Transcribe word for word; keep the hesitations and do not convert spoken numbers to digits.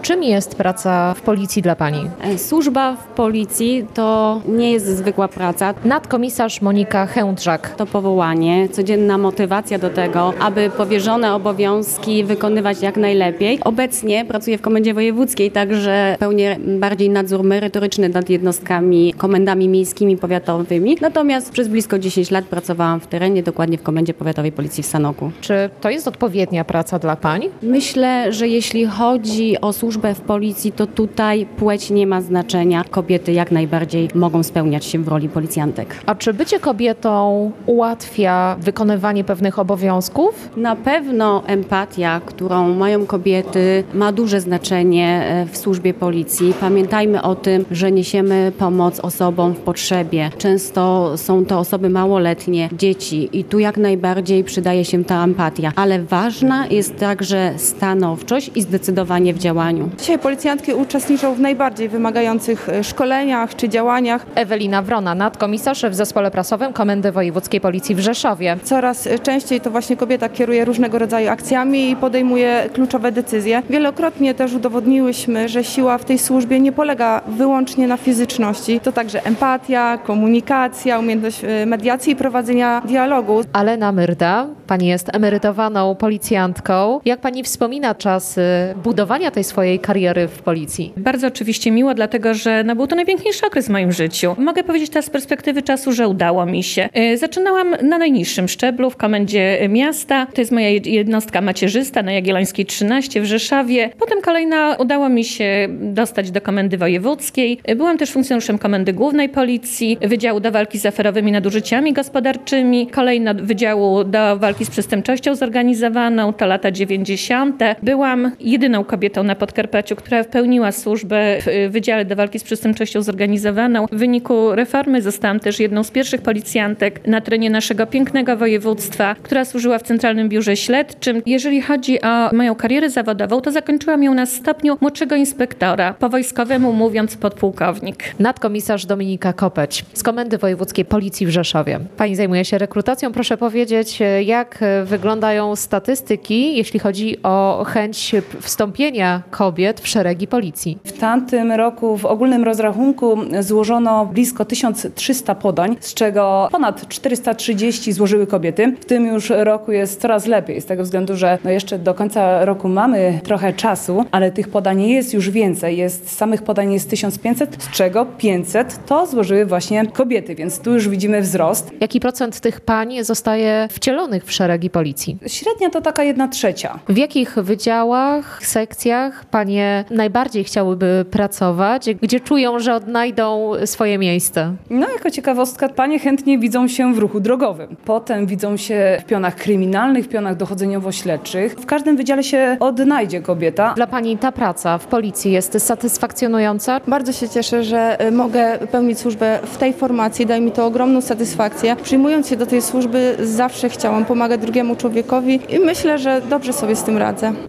Czym jest praca w Policji dla Pani? Służba w Policji to nie jest zwykła praca. Nadkomisarz Monika Chędrzak. To powołanie, codzienna motywacja do tego, aby powierzone obowiązki wykonywać jak najlepiej. Obecnie pracuję w Komendzie Wojewódzkiej, także pełnię bardziej nadzór merytoryczny nad jednostkami, komendami miejskimi, powiatowymi. Natomiast przez blisko dziesięć lat pracowałam w terenie, dokładnie w Komendzie Powiatowej Policji w Sanoku. Czy to jest odpowiednia praca dla Pani? Myślę, że jeśli chodzi o służbę w Policji, to tutaj płeć nie ma znaczenia. Kobiety jak najbardziej mogą spełniać się w roli policjantek. A czy bycie kobietą ułatwia wykonywanie pewnych obowiązków? Na pewno empatia, którą mają kobiety, ma duże znaczenie w służbie Policji. Pamiętajmy o tym, że niesiemy pomoc osobom w potrzebie. Często są to osoby małoletnie, dzieci i tu jak najbardziej przydaje się ta empatia. Ale ważna jest także stanowczość i zdecydowanie w działaniu. Dzisiaj policjantki uczestniczą w najbardziej wymagających szkoleniach czy działaniach. Ewelina Wrona, nadkomisarz w Zespole Prasowym Komendy Wojewódzkiej Policji w Rzeszowie. Coraz częściej to właśnie kobieta kieruje różnego rodzaju akcjami i podejmuje kluczowe decyzje. Wielokrotnie też udowodniłyśmy, że siła w tej służbie nie polega wyłącznie na fizyczności. To także empatia, komunikacja, umiejętność mediacji i prowadzenia dialogu. Alena Myrda, Pani jest emerytowaną policjantką. Jak Pani wspomina czas budowania tej swojej kariery w Policji? Bardzo oczywiście miło, dlatego że no, był to najpiękniejszy okres w moim życiu. Mogę powiedzieć teraz z perspektywy czasu, że udało mi się. Zaczynałam na najniższym szczeblu w Komendzie Miasta. To jest moja jednostka macierzysta na Jagiellońskiej trzynaście w Rzeszowie. Potem kolejna udało mi się dostać do Komendy Wojewódzkiej. Byłam też funkcjonariuszem Komendy Głównej Policji, Wydziału do Walki z Aferowymi Nadużyciami Gospodarczymi, kolejno Wydziału do Walki z Przestępczością Zorganizowaną, to lata dziewięćdziesiąte. Byłam jedyną kobietą na Podkarpaciu, która pełniła służbę w Wydziale do Walki z Przestępczością Zorganizowaną. W wyniku reformy zostałam też jedną z pierwszych policjantek na terenie naszego pięknego województwa, która służyła w Centralnym Biurze Śledczym. Jeżeli chodzi o moją karierę zawodową, to zakończyłam ją na stopniu młodszego inspektora, po wojskowemu mówiąc podpułkownik. Nadkomisarz Dominika Kopeć z Komendy Wojewódzkiej Policji w Rzeszowie. Pani zajmuje się rekrutacją. Proszę powiedzieć, jak wyglądają statystyki, jeśli chodzi o chęć wstąpienia kobiet w szeregi Policji? W tamtym roku w ogólnym rozrachunku złożono blisko tysiąc trzysta podań, z czego ponad czterysta trzydzieści złożyły kobiety. W tym już roku jest coraz lepiej, z tego względu, że no jeszcze do końca roku mamy trochę czasu, ale tych podań jest już więcej. Jest, samych podań jest tysiąc pięćset, z czego pięćset to złożyły właśnie kobiety, więc tu już widzimy wzrost. Jaki procent tych pań zostaje wcielonych w szeregi Policji? Średnia to taka jedna trzecia. W jakich wydziałach, sekcjach panie najbardziej chciałyby pracować, gdzie czują, że odnajdą swoje miejsce? No jako ciekawostka, panie chętnie widzą się w ruchu drogowym. Potem widzą się w pionach kryminalnych, w pionach dochodzeniowo-śledczych. W każdym wydziale się odnajdzie kobieta. Dla pani ta praca w Policji jest satysfakcjonująca? Bardzo się cieszę, że mogę pełnić służbę w tej formacji. Daje mi to ogromną satysfakcję. Przyjmując się do tej służby zawsze chciałam pomagać drugiemu człowiekowi i myślę, że dobrze sobie z tym radzę.